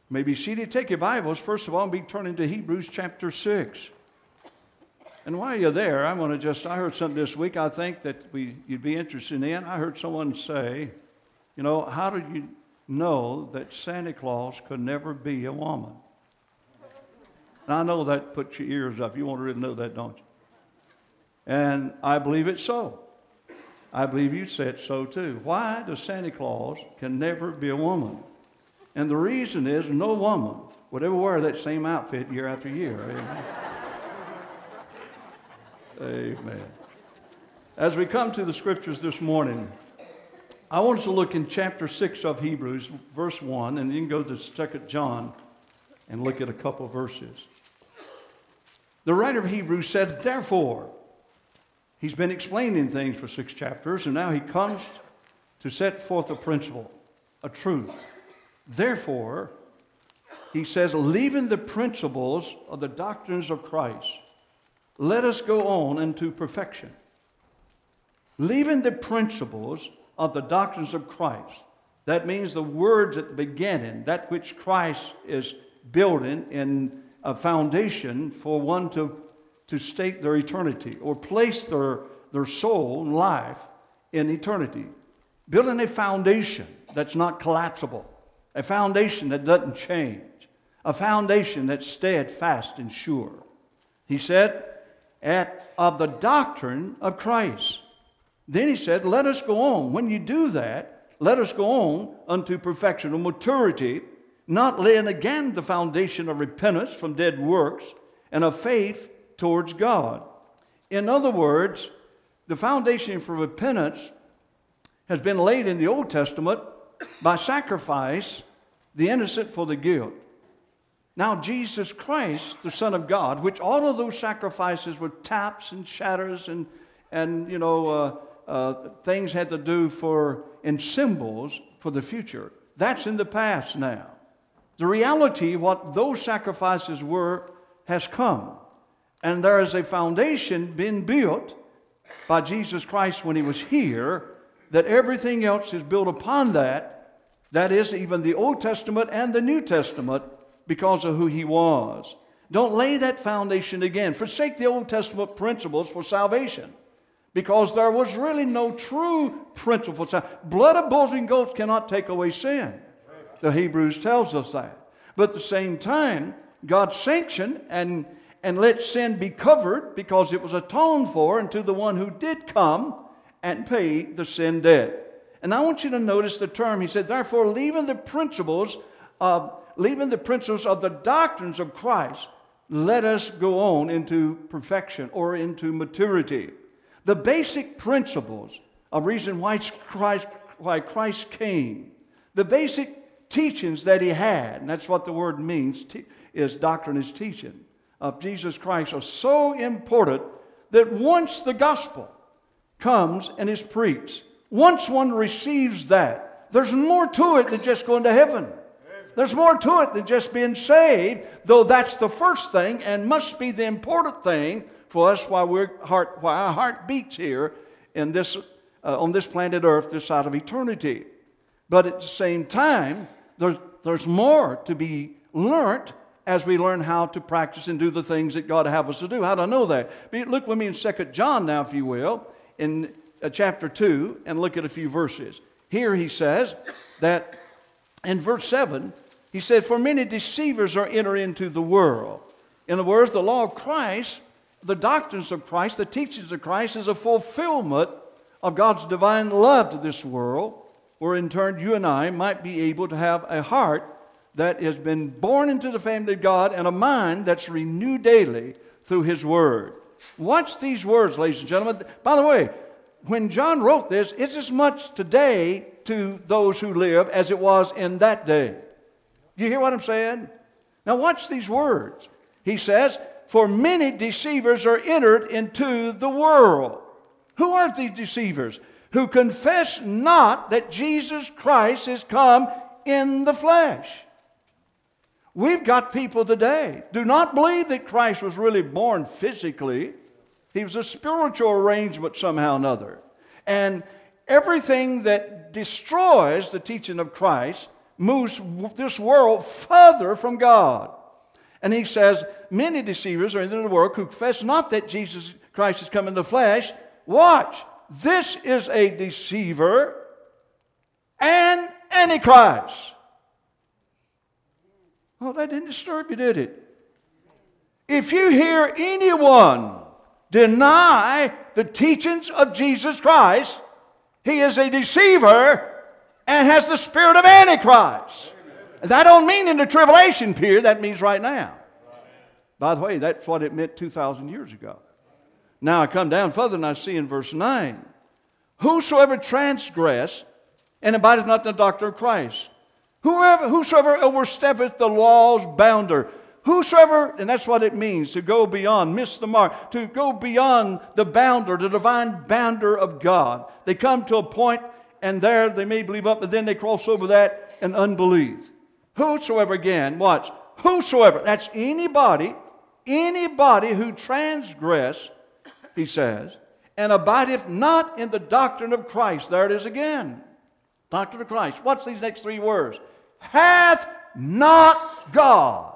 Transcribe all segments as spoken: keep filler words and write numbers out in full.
maybe seated. Take your Bibles, first of all, and be turning to Hebrews chapter six. And while you're there, I want to just, I heard something this week I think that we, you'd be interested in. I heard someone say, you know, how do you know that Santa Claus could never be a woman? And I know that puts your ears up. You want to really know that, don't you? And I believe it's so. I believe you said so too. Why does Santa Claus can never be a woman? And the reason is no woman would ever wear that same outfit year after year. Amen. Amen. As we come to the scriptures this morning, I want us to look in chapter six of Hebrews, verse one, and you can go to Second John and look at a couple of verses. The writer of Hebrews said, therefore, he's been explaining things for six chapters, and now he comes to set forth a principle, a truth. Therefore, he says, leaving the principles of the doctrines of Christ, let us go on into perfection. Leaving the principles of the doctrines of Christ. That means the words at the beginning, that which Christ is building in a foundation for one to, to stake their eternity or place their, their soul and life in eternity. Building a foundation that's not collapsible. A foundation that doesn't change. A foundation that's steadfast and sure. He said, at, of the doctrine of Christ. Then he said, let us go on. When you do that, let us go on unto perfection or maturity, not laying again the foundation of repentance from dead works and of faith towards God. In other words, the foundation for repentance has been laid in the Old Testament by sacrifice, the innocent for the guilt. Now Jesus Christ, the Son of God, which all of those sacrifices were taps and shadows and, and you know, uh, uh, things had to do for, and symbols for the future. That's in the past now. The reality, what those sacrifices were, has come. And there is a foundation being built by Jesus Christ when He was here, that everything else is built upon that. That is, even the Old Testament and the New Testament, because of who He was. Don't lay that foundation again. Forsake the Old Testament principles for salvation, because there was really no true principle for salvation. Blood of bulls and goats cannot take away sin. The Hebrews tells us that. But at the same time, God sanctioned and, and let sin be covered because it was atoned for unto the one who did come and pay the sin debt. And I want you to notice the term. He said, therefore, leaving the principles of leaving the principles of the doctrines of Christ, let us go on into perfection or into maturity. The basic principles of reason why Christ, why Christ came, the basic teachings that He had, and that's what the word means, is doctrine is teaching, of Jesus Christ are so important that once the gospel comes and is preached, once one receives that, there's more to it than just going to heaven. There's more to it than just being saved, though that's the first thing and must be the important thing for us while, we're heart, while our heart beats here in this, uh, on this planet Earth, this side of eternity. But at the same time, there's, there's more to be learnt as we learn how to practice and do the things that God have us to do. How do I know that? Look with me in Second John now, if you will, in uh, chapter two, and look at a few verses. Here he says that in verse seven, he said, for many deceivers are entered into the world. In other words, the law of Christ, the doctrines of Christ, the teachings of Christ is a fulfillment of God's divine love to this world, where in turn you and I might be able to have a heart that has been born into the family of God and a mind that's renewed daily through His Word. Watch these words, ladies and gentlemen. By the way, when John wrote this, it's as much today to those who live as it was in that day. You hear what I'm saying? Now watch these words. He says, for many deceivers are entered into the world. Who are these deceivers? Who confess not that Jesus Christ is come in the flesh. We've got people today do not believe that Christ was really born physically. He was a spiritual arrangement somehow or another. And everything that destroys the teaching of Christ moves this world further from God. And he says, many deceivers are in the world who confess not that Jesus Christ has come in the flesh. Watch. This is a deceiver and Antichrist. Well, that didn't disturb you, did it? If you hear anyone deny the teachings of Jesus Christ, he is a deceiver and has the spirit of Antichrist. That don't mean in the tribulation period. That means right now. By the way, that's what it meant two thousand years ago. Now I come down further and I see in verse nine, whosoever transgress and abideth not in the doctrine of Christ, whoever, whosoever oversteppeth the law's bounder, whosoever, and that's what it means, to go beyond, miss the mark, to go beyond the bounder, the divine bounder of God. They come to a point and there they may believe up, but then they cross over that and unbelief. Whosoever, again, watch, whosoever, that's anybody, anybody who transgress, he says, and abideth not in the doctrine of Christ. There it is again. Doctrine of Christ. What's these next three words? Hath not God.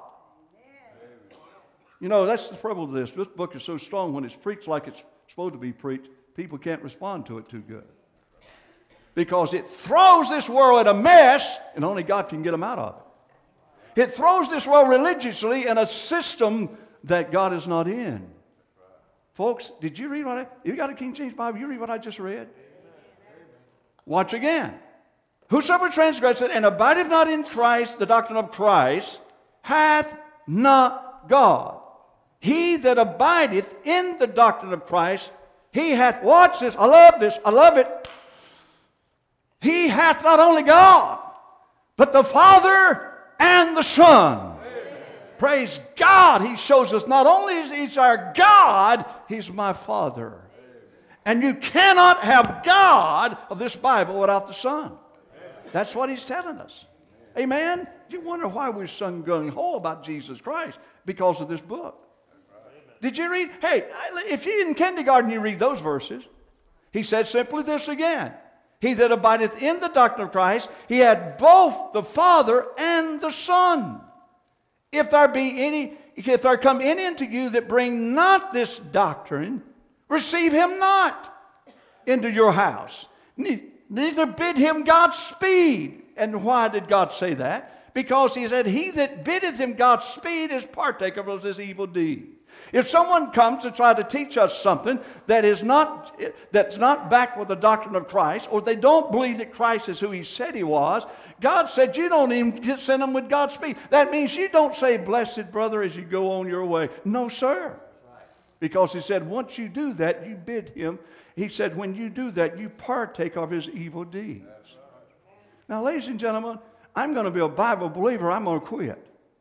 You know, that's the trouble with this. This book is so strong when it's preached like it's supposed to be preached, people can't respond to it too good. Because it throws this world in a mess, and only God can get them out of it. It throws this world religiously in a system that God is not in. Folks, did you read what I... You got a King James Bible? You read what I just read? Watch again. Whosoever transgresseth and abideth not in Christ, the doctrine of Christ, hath not God. He that abideth in the doctrine of Christ, he hath... Watch this. I love this. I love it. He hath not only God, but the Father and the Son. Amen. Praise God. He shows us not only is He's our God, He's my Father. Amen. And you cannot have God of this Bible without the Son. Amen. That's what He's telling us. Amen? Amen? You wonder why we're sung gung-ho about Jesus Christ? Because of this book. Amen. Did you read? Hey, if you in kindergarten you read those verses, He said simply this again. He that abideth in the doctrine of Christ, he had both the Father and the Son. If there be any, if there come any unto you that bring not this doctrine, receive him not into your house. Neither bid him Godspeed. And why did God say that? Because He said, he that biddeth him Godspeed is partaker of his evil deed. If someone comes to try to teach us something that is not, that's not backed with the doctrine of Christ, or they don't believe that Christ is who He said He was, God said you don't even send them with Godspeed. That means you don't say, blessed brother, as you go on your way. No, sir. Because He said, once you do that, you bid him. He said, when you do that, you partake of his evil deeds. Now, ladies and gentlemen, I'm going to be a Bible believer. I'm going to quit.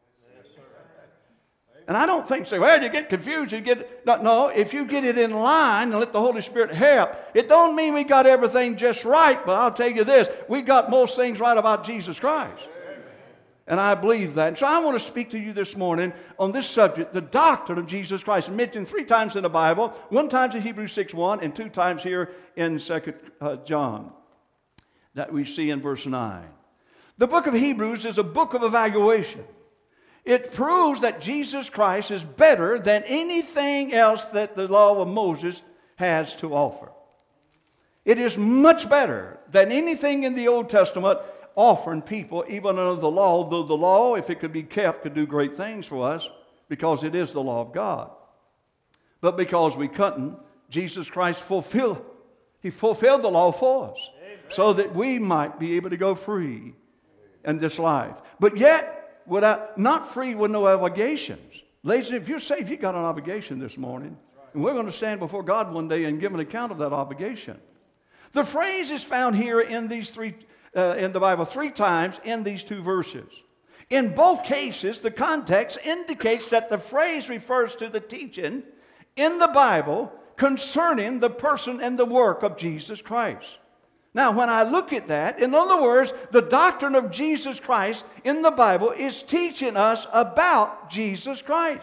And I don't think, say, well, you get confused, you get, no, no, if you get it in line and let the Holy Spirit help, it don't mean we got everything just right, but I'll tell you this, we got most things right about Jesus Christ. Amen. And I believe that. And so I want to speak to you this morning on this subject, the doctrine of Jesus Christ. It's mentioned three times in the Bible, one time in Hebrews six one, and two times here in Second John that we see in verse nine. The book of Hebrews is a book of evaluation. It proves that Jesus Christ is better than anything else that the law of Moses has to offer. It is much better than anything in the Old Testament offering people, even under the law, though the law, if it could be kept, could do great things for us because it is the law of God. But because we couldn't, Jesus Christ fulfilled, He fulfilled the law for us. Amen. So that we might be able to go free in this life. But yet, without, not free with no obligations. Ladies, if you're saved, you got an obligation this morning. And we're going to stand before God one day and give an account of that obligation. The phrase is found here in these three, uh, in the Bible three times in these two verses. In both cases, the context indicates that the phrase refers to the teaching in the Bible concerning the person and the work of Jesus Christ. Now, when I look at that, in other words, the doctrine of Jesus Christ in the Bible is teaching us about Jesus Christ.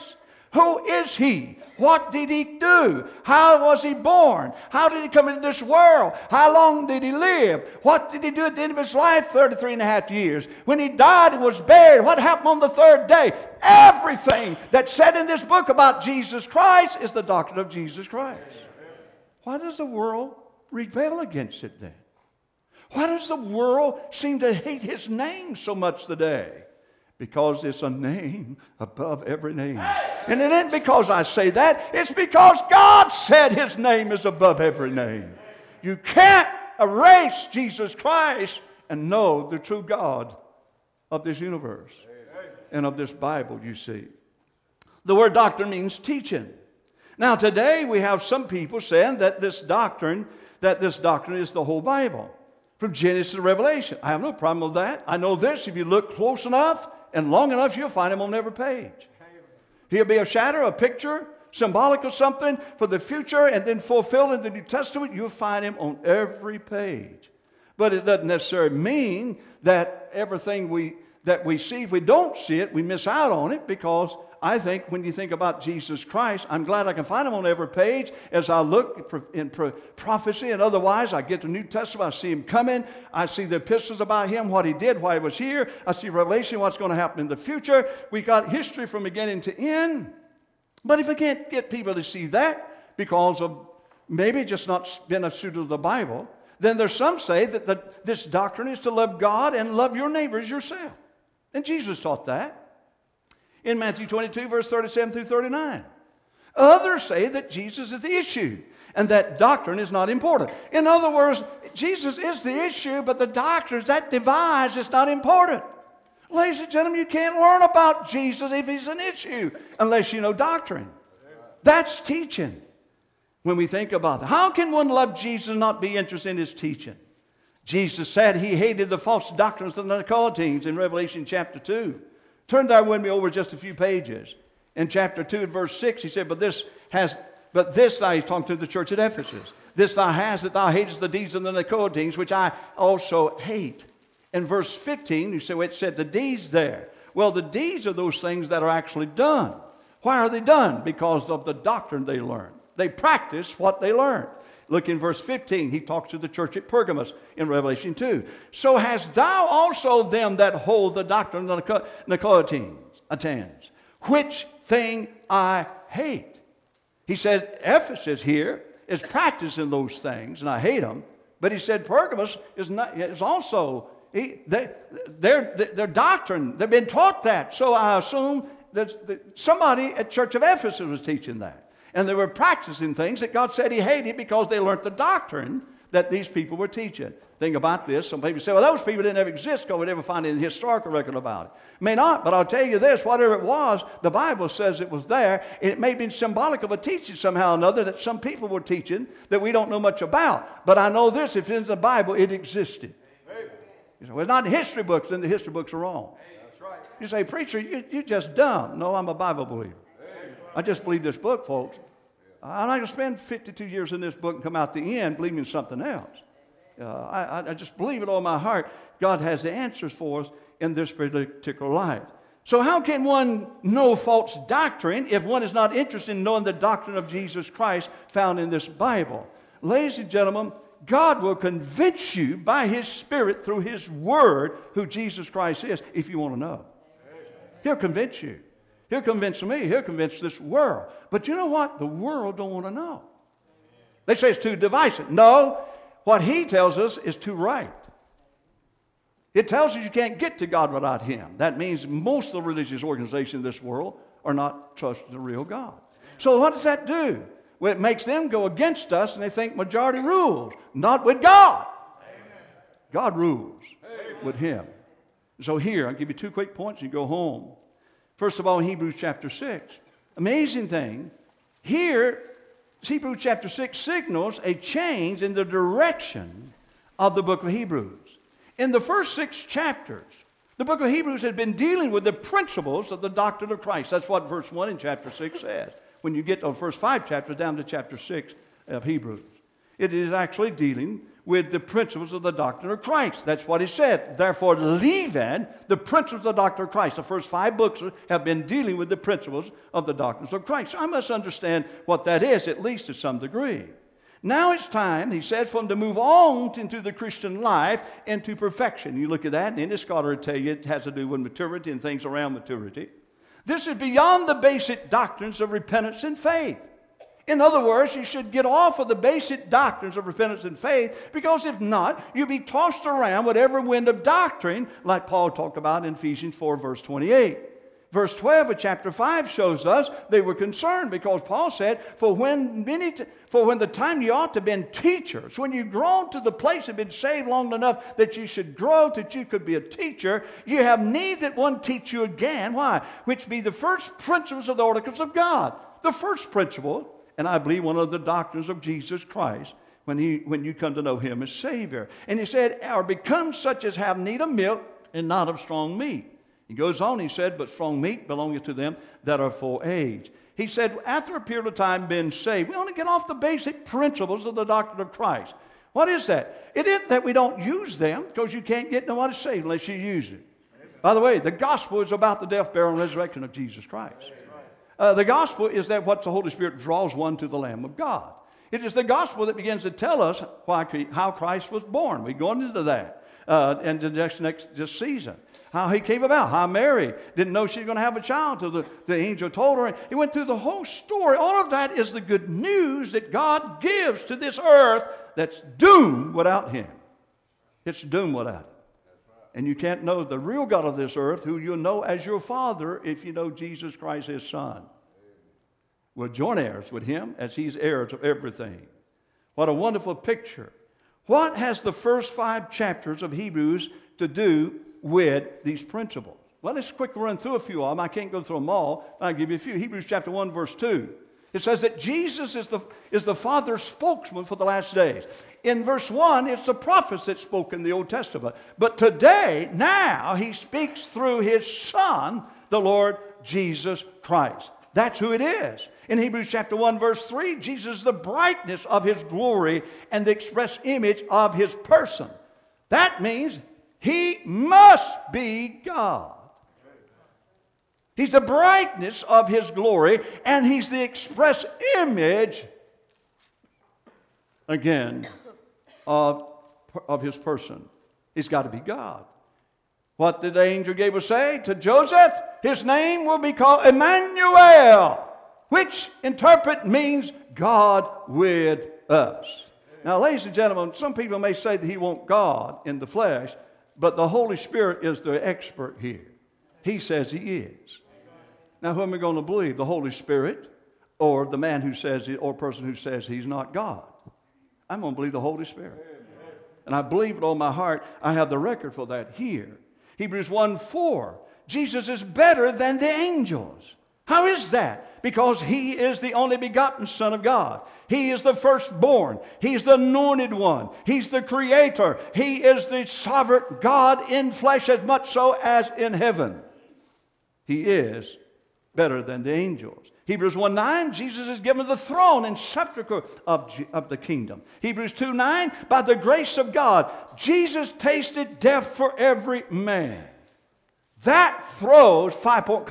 Who is he? What did he do? How was he born? How did he come into this world? How long did he live? What did he do at the end of his life? thirty-three and a half years. When he died and was buried, what happened on the third day? Everything that's said in this book about Jesus Christ is the doctrine of Jesus Christ. Why does the world rebel against it then? Why does the world seem to hate his name so much today? Because it's a name above every name. And it ain't because I say that. It's because God said his name is above every name. You can't erase Jesus Christ and know the true God of this universe and of this Bible, you see. The word doctrine means teaching. Now today we have some people saying that this doctrine, that this doctrine is the whole Bible. From Genesis to Revelation. I have no problem with that. I know this, if you look close enough and long enough, you'll find him on every page. He'll be a shadow, a picture, symbolic of something for the future, and then fulfilled in the New Testament, you'll find him on every page. But it doesn't necessarily mean that everything we, that we see, if we don't see it, we miss out on it, because I think when you think about Jesus Christ, I'm glad I can find him on every page as I look in prophecy and otherwise. I get the New Testament, I see him coming. I see the epistles about him, what he did, why he was here. I see Revelation, what's going to happen in the future. We got history from beginning to end. But if we can't get people to see that because of maybe just not been a student of the Bible, then there's some say that the, this doctrine is to love God and love your neighbor as yourself. And Jesus taught that in Matthew twenty-two, verse thirty-seven through thirty-nine. Others say that Jesus is the issue and that doctrine is not important. In other words, Jesus is the issue, but the doctrines, that device is not important. Ladies and gentlemen, you can't learn about Jesus if he's an issue unless you know doctrine. That's teaching. When we think about that, how can one love Jesus and not be interested in his teaching? Jesus said he hated the false doctrines of the Nicolaitans in Revelation chapter two. Turn there with me over just a few pages. In chapter two and verse six, he said, But this has, but this thou, he's talking to the church at Ephesus, this thou hast, that thou hatest the deeds of the Nicolaitans, which I also hate. In verse fifteen, you say, well, it said the deeds there. Well, the deeds are those things that are actually done. Why are they done? Because of the doctrine they learned. They practice what they learned. Look in verse fifteen. He talks to the church at Pergamos in Revelation two. So hast thou also them that hold the doctrine of the Nicolaitans, which thing I hate. He said Ephesus here is practicing those things, and I hate them. But he said Pergamos is, not, is also, he, they, their, their doctrine, they've been taught that. So I assume that, that somebody at Church of Ephesus was teaching that. And they were practicing things that God said he hated because they learned the doctrine that these people were teaching. Think about this. Some people say, well, those people didn't ever exist because we never find any historical record about it. May not, but I'll tell you this, whatever it was, the Bible says it was there. It may have been symbolic of a teaching somehow or another that some people were teaching that we don't know much about. But I know this, if it's in the Bible, it existed. You say, well, it's not in history books, then the history books are wrong. That's right. You say, preacher, you, you're just dumb. No, I'm a Bible believer. I just believe this book, folks. I'm not going to spend fifty-two years in this book and come out the end believing something else. Uh, I, I just believe it all in my heart. God has the answers for us in this particular life. So how can one know false doctrine if one is not interested in knowing the doctrine of Jesus Christ found in this Bible? Ladies and gentlemen, God will convince you by his Spirit through his Word who Jesus Christ is if you want to know. He'll convince you. He'll convince me. He'll convince this world. But you know what? The world don't want to know. They say it's too divisive. No, what he tells us is too right. It tells us you can't get to God without him. That means most of the religious organizations in this world are not trusting the real God. So what does that do? Well, it makes them go against us and they think majority rules. Not with God. God rules with him. So here, I'll give you two quick points and you go home. First of all, in Hebrews chapter six. Amazing thing. Here, Hebrews chapter six signals a change in the direction of the book of Hebrews. In the first six chapters, the book of Hebrews had been dealing with the principles of the doctrine of Christ. That's what verse one in chapter six says. When you get to the first five chapters down to chapter six of Hebrews. It is actually dealing with the principles of the doctrine of Christ. That's what he said. Therefore, leaving the principles of the doctrine of Christ. The first five books have been dealing with the principles of the doctrines of Christ. So I must understand what that is, at least to some degree. Now it's time, he said, for them to move on into the Christian life into perfection. You look at that, and any scholar will tell you it has to do with maturity and things around maturity. This is beyond the basic doctrines of repentance and faith. In other words, you should get off of the basic doctrines of repentance and faith, because if not, you'll be tossed around with every wind of doctrine, like Paul talked about in Ephesians four, verse twenty-eight. Verse twelve of chapter five shows us they were concerned, because Paul said, for when many t- for when the time you ought to have been teachers, when you've grown to the place and been saved long enough that you should grow that you could be a teacher, you have need that one teach you again. Why? Which be the first principles of the oracles of God. The first principle, and I believe one of the doctrines of Jesus Christ, when, he, when you come to know him as Savior. And he said, or become such as have need of milk and not of strong meat. He goes on, he said, but strong meat belongeth to them that are full age. He said, after a period of time being saved, we want to get off the basic principles of the doctrine of Christ. What is that? It isn't that we don't use them, because you can't get nobody saved unless you use it. Amen. By the way, the gospel is about the death, burial, and resurrection of Jesus Christ. Uh, the gospel is that what the Holy Spirit draws one to the Lamb of God. It is the gospel that begins to tell us why, how Christ was born. We're going into that uh, and the next, next this season. How he came about, how Mary didn't know she was going to have a child until the, the angel told her. He went through the whole story. All of that is the good news that God gives to this earth that's doomed without him. It's doomed without him. And you can't know the real God of this earth, who you'll know as your Father if you know Jesus Christ, his Son. Well, joint heirs with him as he's heirs of everything. What a wonderful picture. What has the first five chapters of Hebrews to do with these principles? Well, let's quickly run through a few of them. I can't go through them all, but I'll give you a few. Hebrews chapter one, verse two. It says that Jesus is the, is the Father's spokesman for the last days. In verse one, it's the prophets that spoke in the Old Testament. But today, now, he speaks through his Son, the Lord Jesus Christ. That's who it is. In Hebrews chapter one, verse three, Jesus is the brightness of his glory and the express image of his person. That means he must be God. He's the brightness of his glory, and he's the express image, again, of, of his person. He's got to be God. What did the angel Gabriel say to Joseph? His name will be called Emmanuel, which interpret means God with us. Now, ladies and gentlemen, some people may say that he wants God in the flesh, but the Holy Spirit is the expert here. He says he is. Now, who am I going to believe? The Holy Spirit or the man who says, or person who says he's not God? I'm going to believe the Holy Spirit. And I believe with all my heart. I have the record for that here. Hebrews one four. Jesus is better than the angels. How is that? Because he is the only begotten Son of God. He is the firstborn. He's the anointed one. He's the creator. He is the sovereign God in flesh, as much so as in heaven. He is better than the angels. Hebrews one nine, Jesus is given the throne and scepter of, of the kingdom. Hebrews two nine, by the grace of God, Jesus tasted death for every man. That throws five-point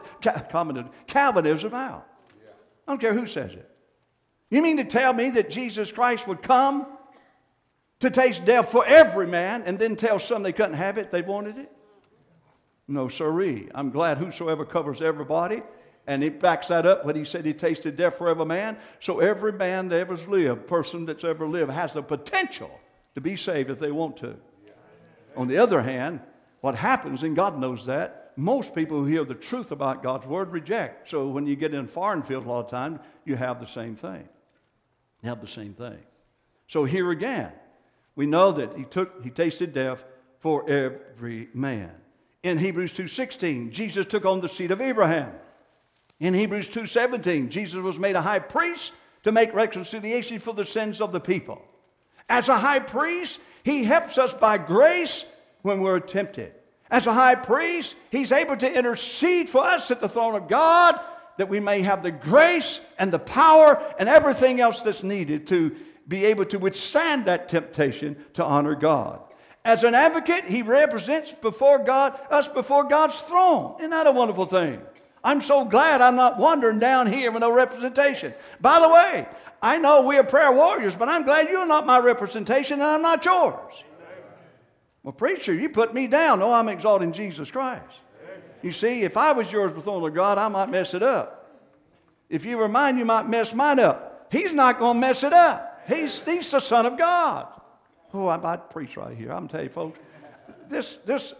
Calvinism out. I don't care who says it. You mean to tell me that Jesus Christ would come to taste death for every man and then tell some they couldn't have it, they wanted it? No, sirree. I'm glad whosoever covers everybody. And he backs that up when he said he tasted death for every man. So every man that ever lived, person that's ever lived, has the potential to be saved if they want to. On the other hand, what happens, and God knows that, most people who hear the truth about God's Word reject. So when you get in foreign fields a lot of times, you have the same thing. You have the same thing. So here again, we know that he took, he tasted death for every man. In Hebrews two sixteen, Jesus took on the seed of Abraham. In Hebrews two seventeen, Jesus was made a high priest to make reconciliation for the sins of the people. As a high priest, he helps us by grace when we're tempted. As a high priest, he's able to intercede for us at the throne of God, that we may have the grace and the power and everything else that's needed to be able to withstand that temptation to honor God. As an advocate, he represents before God, us before God's throne. Isn't that a wonderful thing? I'm so glad I'm not wandering down here with no representation. By the way, I know we are prayer warriors, but I'm glad you're not my representation and I'm not yours. Well, preacher, you put me down. No, I'm exalting Jesus Christ. You see, if I was yours with honor to God, I might mess it up. If you were mine, you might mess mine up. He's not going to mess it up. He's, he's the Son of God. Oh, I might preach right here. I'm telling you, folks, this, this,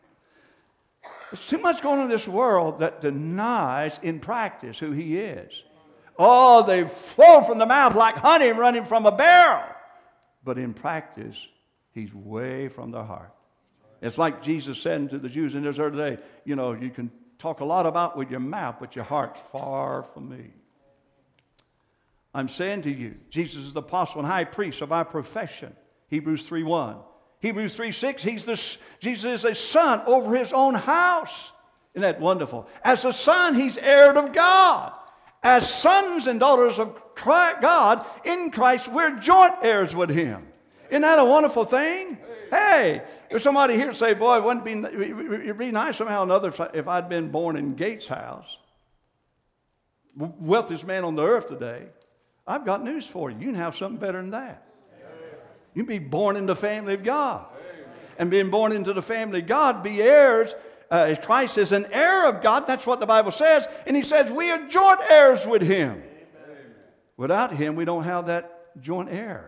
there's too much going on in this world that denies in practice who He is. Oh, they flow from the mouth like honey running from a barrel. But in practice, He's way from their heart. It's like Jesus said to the Jews in this early day, you know, you can talk a lot about with your mouth, but your heart's far from me. I'm saying to you, Jesus is the apostle and high priest of our profession. Hebrews three one. Hebrews three six, he's the, Jesus is a son over His own house. Isn't that wonderful? As a son, He's heir of God. As sons and daughters of God in Christ, we're joint heirs with Him. Isn't that a wonderful thing? Hey, if somebody here say, boy, it wouldn't be, it'd be nice somehow or another if I'd been born in Gates' house, wealthiest man on the earth today. I've got news for you. You can have something better than that. You can be born in the family of God. And being born into the family of God, be heirs. Uh, Christ is an heir of God. That's what the Bible says. And He says we are joint heirs with Him. Without Him, we don't have that joint heir.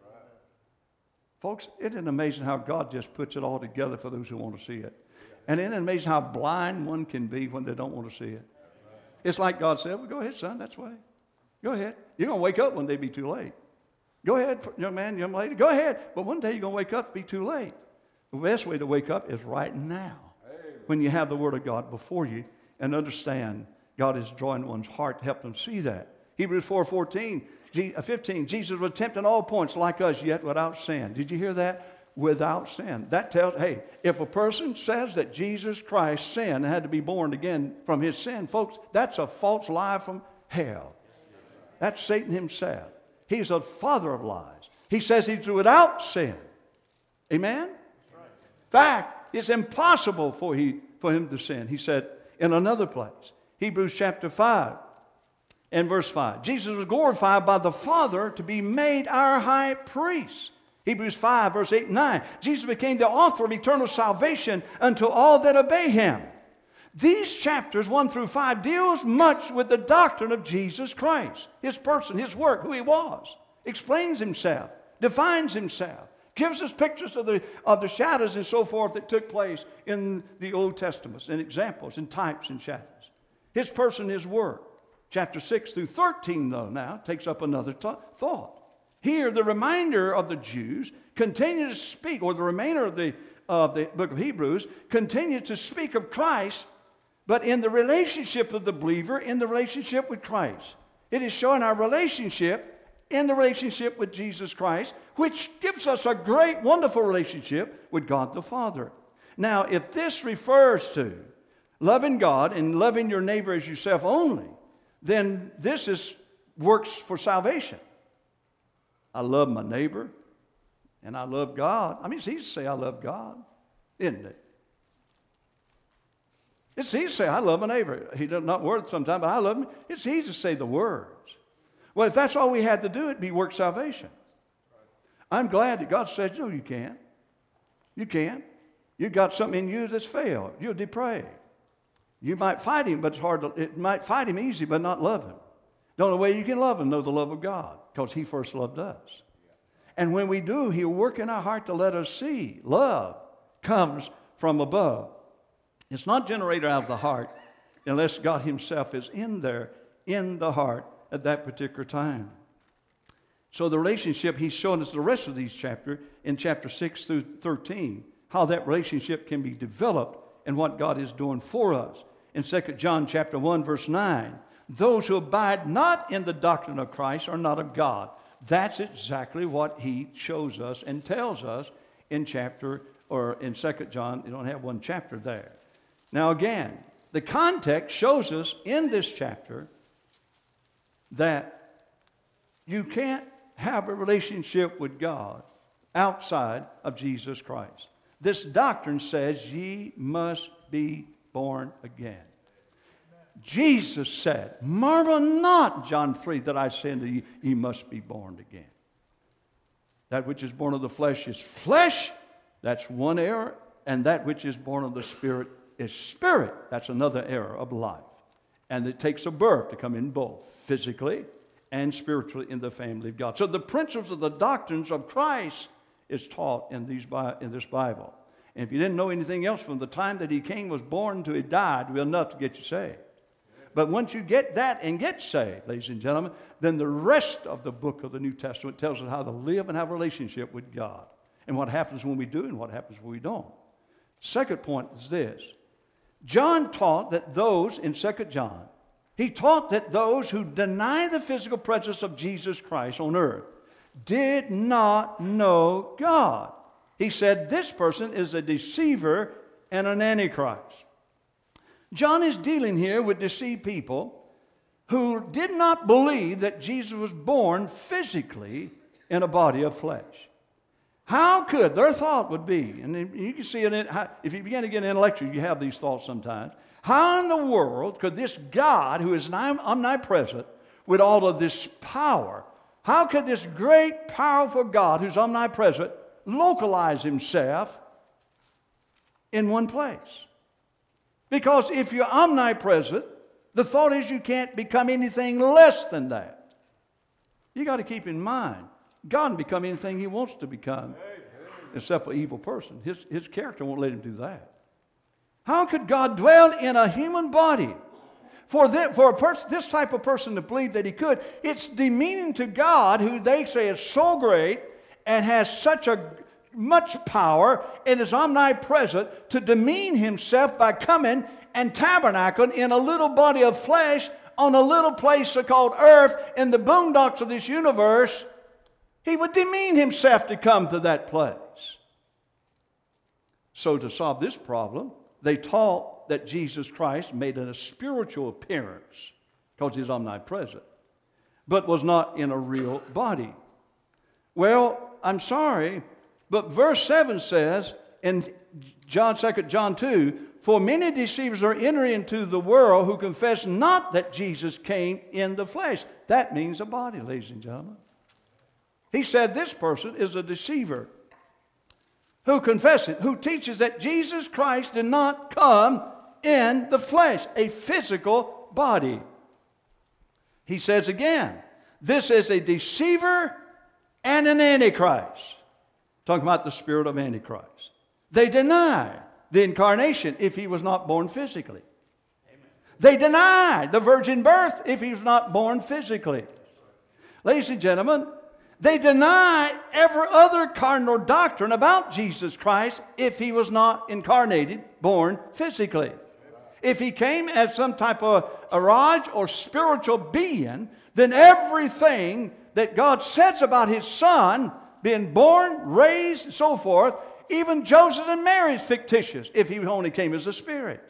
Folks, isn't it amazing how God just puts it all together for those who want to see it? And isn't it amazing how blind one can be when they don't want to see it? It's like God said, well, go ahead, son, that's the way. Go ahead. You're going to wake up one day, be too late. Go ahead, young man, young lady, go ahead. But one day you're going to wake up, be too late. The best way to wake up is right now, when you have the Word of God before you and understand God is drawing one's heart to help them see that. Hebrews four fourteen, fifteen, Jesus was tempted in all points like us, yet without sin. Did you hear that? Without sin. That tells, hey, if a person says that Jesus Christ sinned and had to be born again from his sin, folks, that's a false lie from hell. That's Satan himself. He's the father of lies. He says he's without sin. Amen? In fact, it's impossible for, he, for him to sin. He said in another place, Hebrews chapter five and verse five, Jesus was glorified by the Father to be made our high priest. Hebrews five, verse eight and nine, Jesus became the author of eternal salvation unto all that obey Him. These chapters, one through five, deals much with the doctrine of Jesus Christ, His person, His work, who He was, explains Himself, defines Himself, gives us pictures of the, of the shadows and so forth that took place in the Old Testament, and examples and types and shadows. His person, His work. Chapter six through thirteen, though, now takes up another th- thought. Here, the reminder of the Jews continue to speak, or the remainder of the, of the book of Hebrews continue to speak of Christ, but in the relationship of the believer, in the relationship with Christ. It is showing our relationship in the relationship with Jesus Christ, which gives us a great, wonderful relationship with God the Father. Now, if this refers to loving God and loving your neighbor as yourself only, then this is works for salvation. I love my neighbor, and I love God. I mean, it's easy to say I love God, isn't it? It's easy to say I love my neighbor. He does not word sometimes, but I love him. It's easy to say the words. Well, if that's all we had to do, it'd be work salvation. I'm glad that God said, no, you can't. You can't. You've got something in you that's failed. You're depraved. You might fight him, but it's hard to, it might fight him easy, but not love him. The only way you can love him, know the love of God, because he first loved us. And when we do, he'll work in our heart to let us see love comes from above. It's not generated out of the heart unless God himself is in there, in the heart at that particular time. So the relationship, he's showing us the rest of these chapters, in chapter six through thirteen, how that relationship can be developed and what God is doing for us. In Second John chapter one, verse nine, those who abide not in the doctrine of Christ are not of God. That's exactly what he shows us and tells us in chapter, or in Second John. You don't have one chapter there. Now again, the context shows us in this chapter that you can't have a relationship with God outside of Jesus Christ. This doctrine says ye must be born again. Jesus said, marvel not, John three, that I say unto you, ye must be born again. That which is born of the flesh is flesh. That's one error. And that which is born of the Spirit is spirit. That's another error of life. And it takes a birth to come in both, physically and spiritually in the family of God. So the principles of the doctrines of Christ is taught in, these, in this Bible. And if you didn't know anything else, from the time that he came, was born, to he died, will be enough to get you saved. But once you get that and get saved, ladies and gentlemen, then the rest of the book of the New Testament tells us how to live and have a relationship with God. And what happens when we do and what happens when we don't. Second point is this. John taught that those, in Second John, he taught that those who deny the physical presence of Jesus Christ on earth did not know God. He said this person is a deceiver and an antichrist. John is dealing here with deceived people who did not believe that Jesus was born physically in a body of flesh. How could, their thought would be, and you can see it, in, if you begin to get intellectual, you have these thoughts sometimes. How in the world could this God, who is omnipresent, with all of this power, how could this great, powerful God, who's omnipresent, localize himself in one place? Because if you're omnipresent, the thought is you can't become anything less than that. You got to keep in mind, God can become anything he wants to become, except an evil person. His, his character won't let him do that. How could God dwell in a human body? For, the, for a person, this type of person to believe that he could, it's demeaning to God, who they say is so great and has such a much power and is omnipresent, to demean himself by coming and tabernacling in a little body of flesh on a little place called earth in the boondocks of this universe. He would demean himself to come to that place. So to solve this problem, they taught that Jesus Christ made a spiritual appearance because he's omnipresent, but was not in a real body. Well, I'm sorry, but verse seven says in John, Second John two, for many deceivers are entering into the world who confess not that Jesus came in the flesh. That means a body, ladies and gentlemen. He said this person is a deceiver who confesses, who teaches that Jesus Christ did not come in the flesh, a physical body. He says again, this is a deceiver and an antichrist. Talking about the spirit of antichrist. They deny the incarnation if he was not born physically. Amen. They deny the virgin birth if he was not born physically. Ladies and gentlemen, they deny every other cardinal doctrine about Jesus Christ if he was not incarnated, born physically. If he came as some type of mirage or spiritual being, then everything that God says about his son being born, raised, and so forth, even Joseph and Mary is fictitious if he only came as a spirit.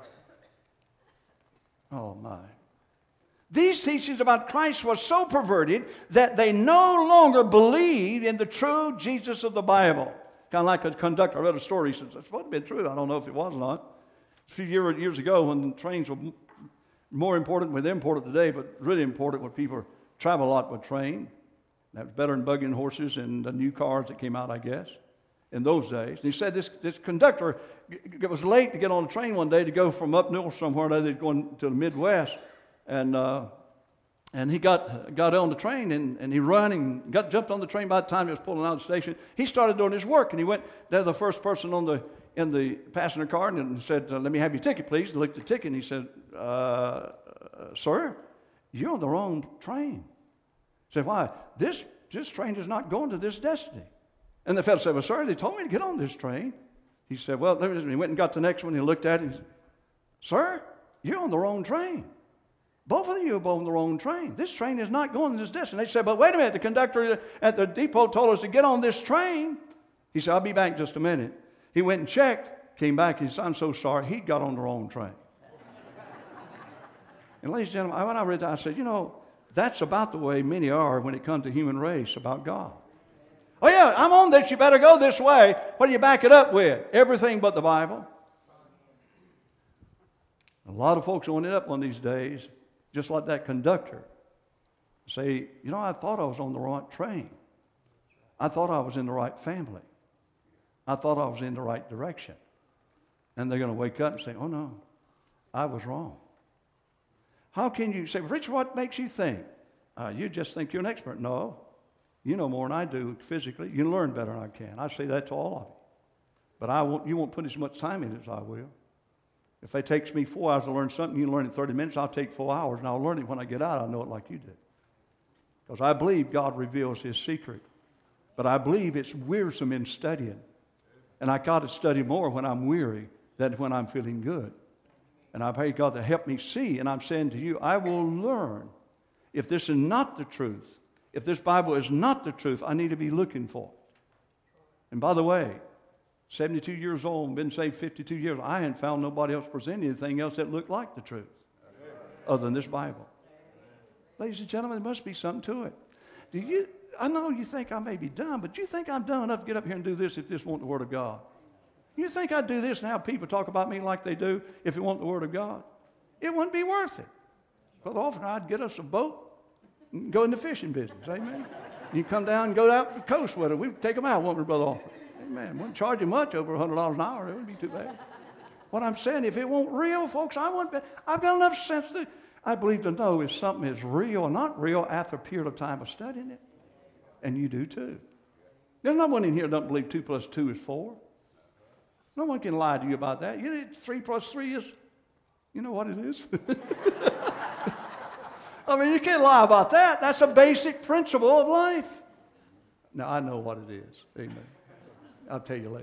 Oh my. These teachings about Christ were so perverted that they no longer believed in the true Jesus of the Bible. Kind of like a conductor. I read a story. He says, it's supposed to be true. I don't know if it was or not. A few year, years ago when trains were more important, well, they're important today, but really important when people travel a lot with train. That was better than buggy and horses and the new cars that came out, I guess, in those days. And he said this, this conductor it was late to get on a train one day to go from up north somewhere or other going to the Midwest. And uh, and he got got on the train and, and he ran and got jumped on the train. By the time he was pulling out of the station, he started doing his work. And he went to the first person on the in the passenger car and said, uh, let me have your ticket, please. He looked at the ticket and he said, uh, uh, sir, you're on the wrong train. He said, why? This, this train is not going to this destiny. And the fellow said, well, sir, they told me to get on this train. He said, well, he went and got the next one. He looked at it and said, sir, you're on the wrong train. Both of you are on the wrong train. This train is not going to this destiny. They said, but wait a minute. The conductor at the depot told us to get on this train. He said, I'll be back in just a minute. He went and checked, came back. He said, I'm so sorry. He got on the wrong train. And ladies and gentlemen, when I read that, I said, you know, That's about the way many are when it comes to human race, about God. Oh yeah, I'm on this, you better go this way. What do you back it up with? Everything but the Bible. A lot of folks will end up one of these days, just like that conductor. Say, you know, I thought I was on the right train. I thought I was in the right family. I thought I was in the right direction. And they're going to wake up and say, oh no, I was wrong. How can you say, Richard, what makes you think? Uh, you just think you're an expert. No, you know more than I do physically. You learn better than I can. I say that to all of you. But I won't, you won't put as much time in it as I will. If it takes me four hours to learn something, you learn it in thirty minutes, I'll take four hours, and I'll learn it when I get out. I'll know it like you did. Because I believe God reveals His secret. But I believe it's wearisome in studying. And I got to study more when I'm weary than when I'm feeling good. And I pray God to help me see. And I'm saying to you, I will learn. If this is not the truth, if this Bible is not the truth, I need to be looking for it. And by the way, seventy-two years old, been saved fifty-two years, I hadn't found nobody else presenting anything else that looked like the truth other than this Bible. Ladies and gentlemen, there must be something to it. Do you? I know you think I may be dumb, but you think I'm dumb enough to get up here and do this if this weren't the Word of God? You think I'd do this and have people talk about me like they do if it weren't the Word of God? It wouldn't be worth it. But often I'd get us a boat and go in the fishing business. Amen. You come down and go out the coast with it. We'd take them out, won't we, Brother Alfred? Amen. Wouldn't charge you much, over one hundred dollars an hour. It wouldn't be too bad. What I'm saying, if it weren't real, folks, I wouldn't be, I've got enough sense to, I believe to know if something is real or not real after a period of time of studying it. And you do too. There's no one in here that doesn't believe two plus two is four. No one can lie to you about that. You know, three plus three is, you know what it is? I mean, you can't lie about that. That's a basic principle of life. Now, I know what it is. Amen. I'll tell you later.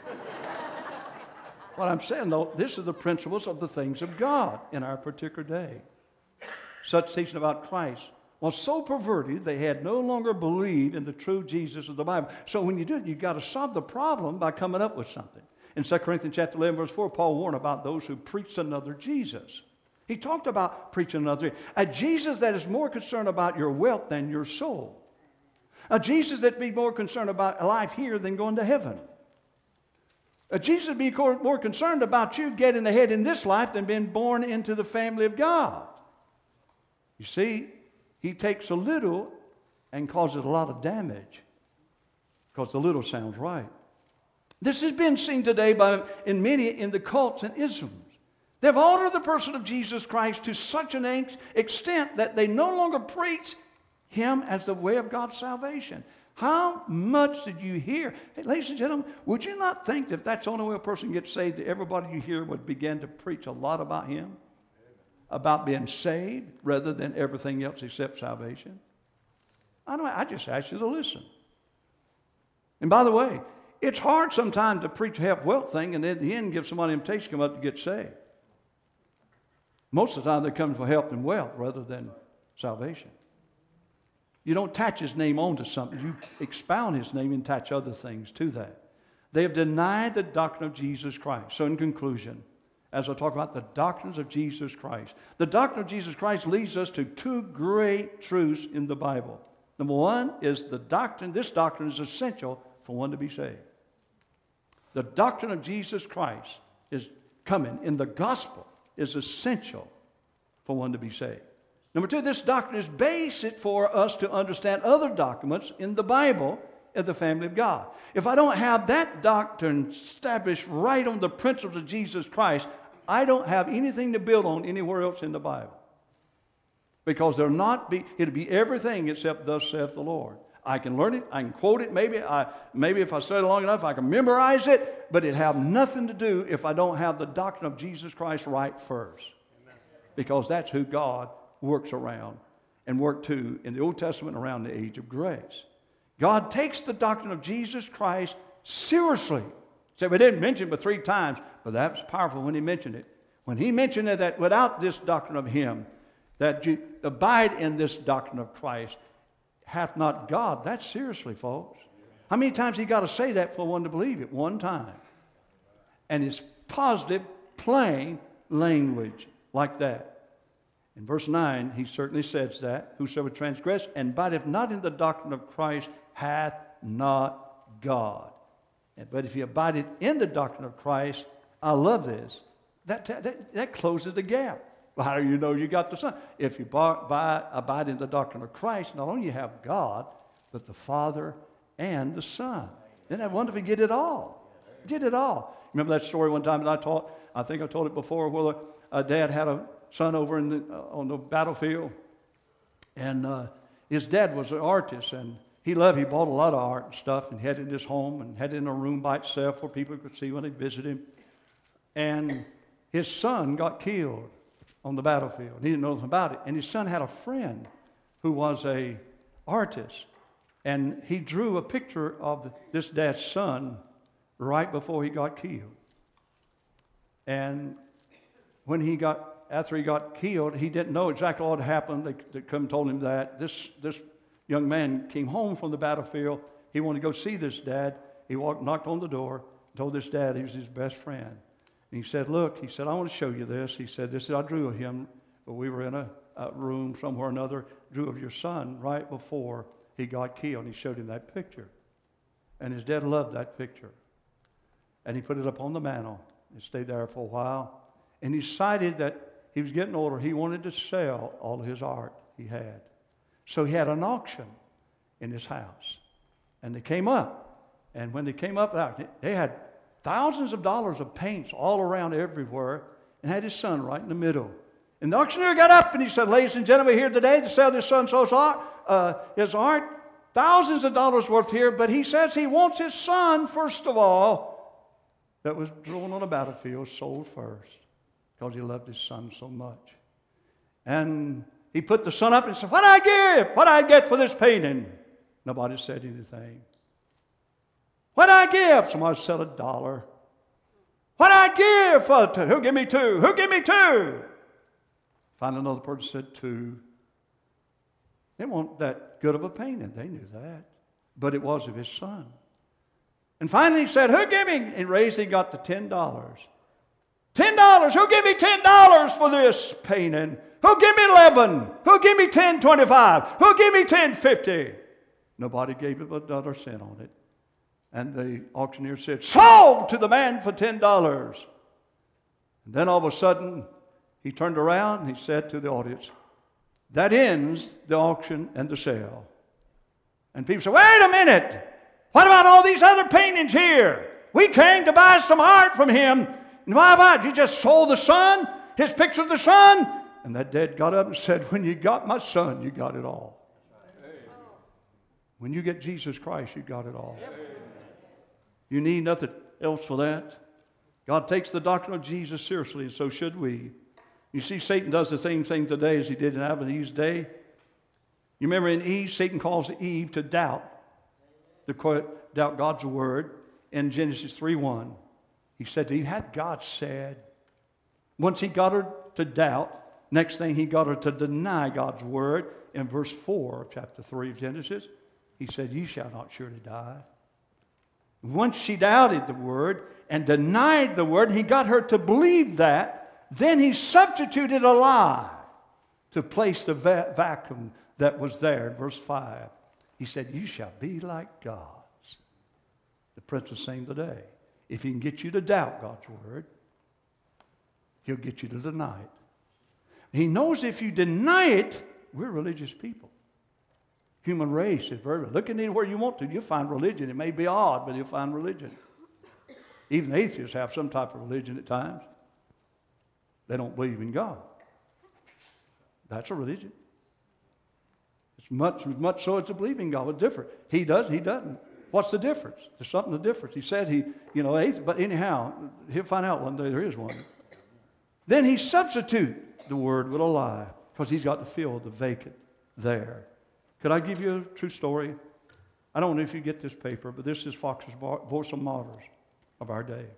What I'm saying, though, this is the principles of the things of God in our particular day. Such teaching about Christ was so perverted they had no longer believed in the true Jesus of the Bible. So when you do it, you've got to solve the problem by coming up with something. In Second Corinthians chapter eleven, verse four, Paul warned about those who preach another Jesus. He talked about preaching another, a Jesus that is more concerned about your wealth than your soul. A Jesus that be more concerned about life here than going to heaven. A Jesus be more concerned about you getting ahead in this life than being born into the family of God. You see, He takes a little and causes a lot of damage because the little sounds right. This has been seen today by in many in the cults and isms. They've altered the person of Jesus Christ to such an extent that they no longer preach Him as the way of God's salvation. How much did you hear? Hey, ladies and gentlemen, would you not think that if that's the only way a person gets saved, that everybody you hear would begin to preach a lot about Him? About being saved rather than everything else except salvation? I don't know, I just ask you to listen. And by the way, it's hard sometimes to preach a health wealth thing and at the end give somebody an invitation to come up to get saved. Most of the time they come for health and wealth rather than salvation. You don't attach His name onto something. You expound His name and attach other things to that. They have denied the doctrine of Jesus Christ. So in conclusion, as I talk about the doctrines of Jesus Christ, the doctrine of Jesus Christ leads us to two great truths in the Bible. Number one is the doctrine, this doctrine is essential for one to be saved. The doctrine of Jesus Christ is coming in the gospel is essential for one to be saved. Number two, this doctrine is basic for us to understand other documents in the Bible of the family of God. If I don't have that doctrine established right on the principles of Jesus Christ, I don't have anything to build on anywhere else in the Bible. Because there'll not be, it'll be everything except thus saith the Lord. I can learn it, I can quote it, maybe I maybe if I study long enough I can memorize it, but it have nothing to do if I don't have the doctrine of Jesus Christ right first. Amen. Because that's who God works around and worked to in the Old Testament around the age of grace. God takes the doctrine of Jesus Christ seriously. So we didn't mention it but three times, but that was powerful when He mentioned it. When He mentioned it, that without this doctrine of Him, that you abide in this doctrine of Christ, hath not God. That's seriously, folks. How many times He got to say that for one to believe it? One time. And it's positive, plain language like that. In verse nine, he certainly says that, whosoever transgress and abideth not in the doctrine of Christ hath not God. But if he abideth in the doctrine of Christ, I love this, that, that, that closes the gap. Well, how do you know you got the Son? If you abide, abide in the doctrine of Christ, not only you have God, but the Father and the Son. Isn't that wonderful? He did it all. Did it all. Remember that story one time that I taught? I think I told it before, where a dad had a son over in the, uh, on the battlefield, and uh, his dad was an artist, and he loved, he bought a lot of art and stuff, and had it in his home, and had it in a room by itself where people could see when they visit him. And his son got killed on the battlefield. He didn't know anything about it. And his son had a friend who was a artist, and he drew a picture of this dad's son right before he got killed. And when he got, after he got killed, he didn't know exactly what happened. They, they come and told him that. This, this young man came home from the battlefield. He wanted to go see this dad. He walked, knocked on the door, told this dad he was his best friend. And he said, look, he said, I want to show you this. He said, this is, I drew of him, but we were in a, a room somewhere or another, drew of your son right before he got killed. And he showed him that picture. And his dad loved that picture. And he put it up on the mantle. It stayed there for a while. And he decided that he was getting older. He wanted to sell all of his art he had. So he had an auction in his house. And they came up. And when they came up, they had thousands of dollars of paints all around everywhere, and had his son right in the middle. And the auctioneer got up and he said, ladies and gentlemen, here today to sell this son-so's art, uh, his art, thousands of dollars worth here, but he says he wants his son, first of all, that was drawn on a battlefield, sold first, because he loved his son so much. And he put the son up and said, what I give? What I get for this painting? Nobody said anything. What I give? Somebody said a dollar. What I give for two? Who give me two? Who give me two? Finally, another person said two. They weren't that good of a painting. They knew that. But it was of his son. And finally he said, who give me? And raised, he got to ten dollars. ten dollars. Who give me ten dollars for this painting? Who give me eleven? Who give me ten twenty-five? Who give me ten fifty? Nobody gave him another cent on it. And the auctioneer said, sold to the man for ten dollars. And then all of a sudden, he turned around and he said to the audience, that ends the auction and the sale. And people said, wait a minute. What about all these other paintings here? We came to buy some art from him. And why about you just sold the son, his picture of the son? And that dad got up and said, when you got my son, you got it all. When you get Jesus Christ, you got it all. You need nothing else for that. God takes the doctrine of Jesus seriously, and so should we. You see, Satan does the same thing today as he did in Adam and Eve's day. You remember in Eve, Satan calls Eve to doubt, to doubt God's word in Genesis three one. He said to Eve, had God said? Once he got her to doubt, next thing he got her to deny God's word. In verse four of chapter three of Genesis, he said, ye shall not surely die. Once she doubted the word and denied the word, he got her to believe that. Then he substituted a lie to place the va- vacuum that was there in verse five. He said, you shall be like gods. The prince was saying today, if he can get you to doubt God's word, he'll get you to deny it. He knows if you deny it, we're religious people. Human race is very, look anywhere you want to, you'll find religion. It may be odd, but you'll find religion. Even atheists have some type of religion at times. They don't believe in God. That's a religion. It's much, much so it's a believing God, but different. He does, he doesn't. What's the difference? There's something the difference. He said he, you know, atheist, but anyhow, he'll find out one day there is one. Then he substitutes the word with a lie because he's got to fill the vacant there. Could I give you a true story? I don't know if you get this paper, but this is Fox's Voice of Martyrs of our day.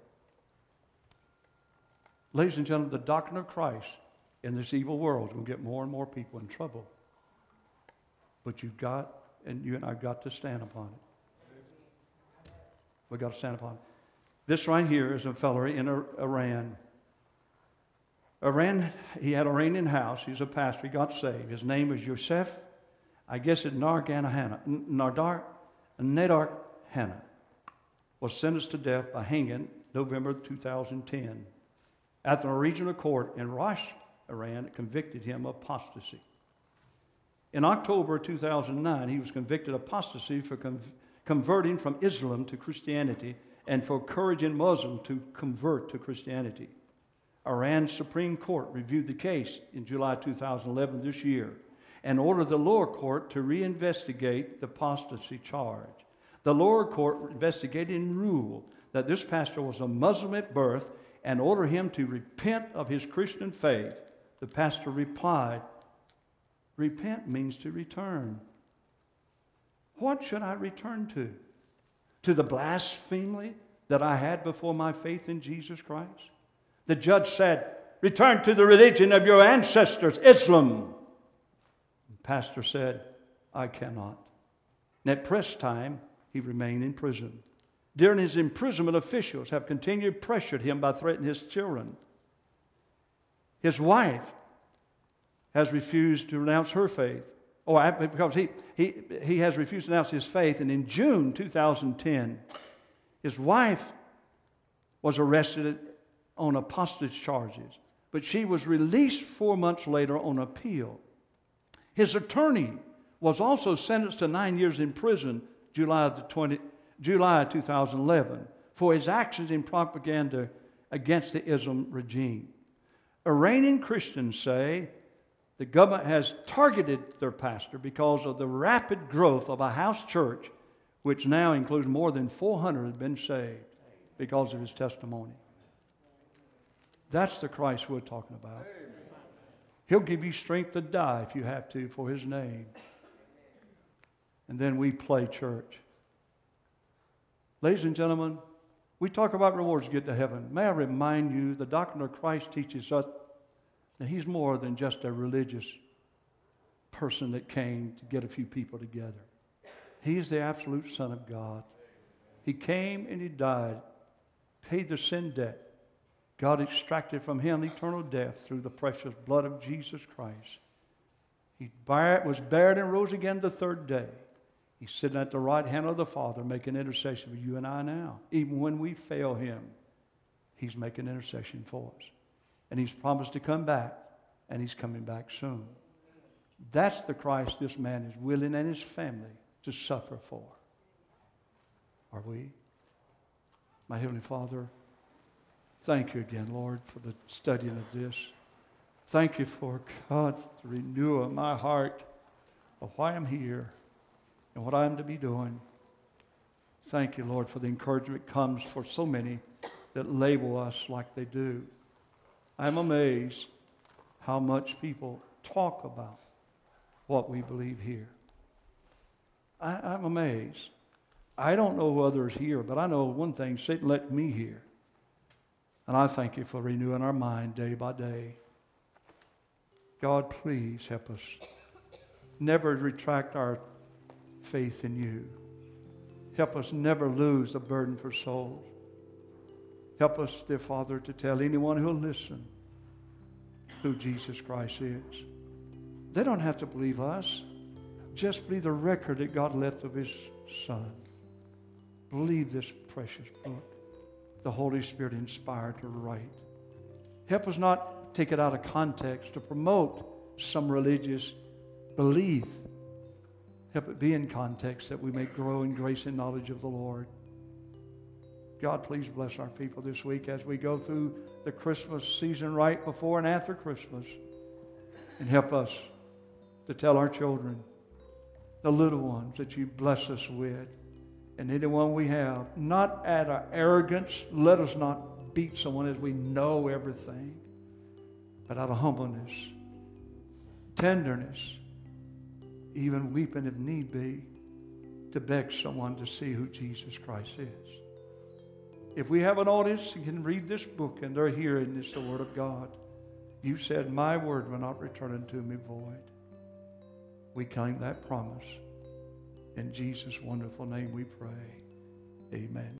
Ladies and gentlemen, the doctrine of Christ in this evil world is going to get more and more people in trouble. But you've got, and you and I've got to stand upon it. We've got to stand upon it. This right here is a fellow in Iran. Iran, he had a Iranian house. He was a pastor. He got saved. His name was Yosef, I guess it's Nargana Nadar, Nadar Hannah, was sentenced to death by hanging November two thousand ten. After a regional court in Rosh, Iran, convicted him of apostasy. In October two thousand nine, he was convicted of apostasy for con- converting from Islam to Christianity and for encouraging Muslims to convert to Christianity. Iran's Supreme Court reviewed the case in July two thousand eleven this year and ordered the lower court to reinvestigate the apostasy charge. The lower court investigated and ruled that this pastor was a Muslim at birth and ordered him to repent of his Christian faith. The pastor replied, "Repent means to return. What should I return to? To the blasphemy that I had before my faith in Jesus Christ?" The judge said, "Return to the religion of your ancestors, Islam." The pastor said, "I cannot." And at press time, he remained in prison. During his imprisonment, officials have continued to pressure him by threatening his children. His wife has refused to renounce her faith. Oh, because he, he, he has refused to renounce his faith. And in June two thousand ten, his wife was arrested on apostasy charges, but she was released four months later on appeal. His attorney was also sentenced to nine years in prison, July the twentieth, July two thousand eleven, for his actions in propaganda against the Islam regime. Iranian Christians say the government has targeted their pastor because of the rapid growth of a house church, which now includes more than four hundred have been saved because of his testimony. That's the Christ we're talking about. He'll give you strength to die if you have to for His name. And then we play church. Ladies and gentlemen, we talk about rewards to get to heaven. May I remind you, the doctrine of Christ teaches us that He's more than just a religious person that came to get a few people together. He's the absolute Son of God. He came and He died, paid the sin debt. God extracted from Him eternal death through the precious blood of Jesus Christ. He was buried and rose again the third day. He's sitting at the right hand of the Father making intercession for you and I now. Even when we fail Him, He's making intercession for us. And He's promised to come back, and He's coming back soon. That's the Christ this man is willing and his family to suffer for. Are we? My Heavenly Father, thank you again, Lord, for the studying of this. Thank you for, God, the renewal of my heart of why I'm here and what I'm to be doing. Thank you, Lord, for the encouragement that comes for so many that label us like they do. I'm amazed how much people talk about what we believe here. I, I'm amazed. I don't know who others hear, but I know one thing, Satan let me hear. And I thank you for renewing our mind day by day. God, please help us never retract our faith in you. Help us never lose the burden for souls. Help us, dear Father, to tell anyone who will listen who Jesus Christ is. They don't have to believe us. Just believe the record that God left of His Son. Believe this precious book the Holy Spirit inspired to write. Help us not take it out of context to promote some religious belief. Help it be in context that we may grow in grace and knowledge of the Lord. God, please bless our people this week as we go through the Christmas season right before and after Christmas. And help us to tell our children, the little ones that you bless us with, and anyone we have, not out of arrogance. Let us not beat someone as we know everything, but out of humbleness, tenderness, even weeping if need be, to beg someone to see who Jesus Christ is. If we have an audience who can read this book and they're hearing this, the Word of God, you said, my word will not return unto me void. We claim that promise. In Jesus' wonderful name we pray. Amen.